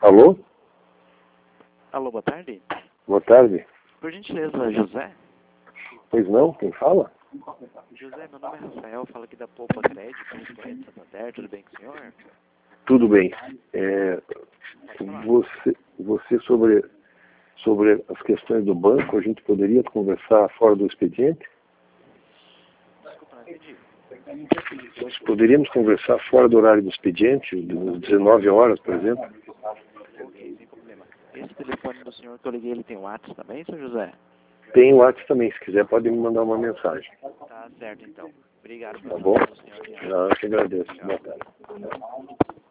Alô? Alô, boa tarde. Boa tarde. Por gentileza, José? Pois não, quem fala? José, meu nome é Rafael, falo aqui da Poupa Crédito, correto, Santander, tudo bem com o senhor? Tudo bem. Pode falar. Você sobre as questões do banco, a gente poderia conversar fora do expediente? Desculpa, não entendi. Nós poderíamos conversar fora do horário do expediente, às 19 horas, por exemplo? Ok, sem problema. Esse telefone do senhor que eu liguei, ele tem WhatsApp também, seu José? Tem o WhatsApp também, se quiser pode me mandar uma mensagem. Tá certo, então. Obrigado Tá pela bom? atenção do senhor. Eu que agradeço. Tchau. Boa tarde.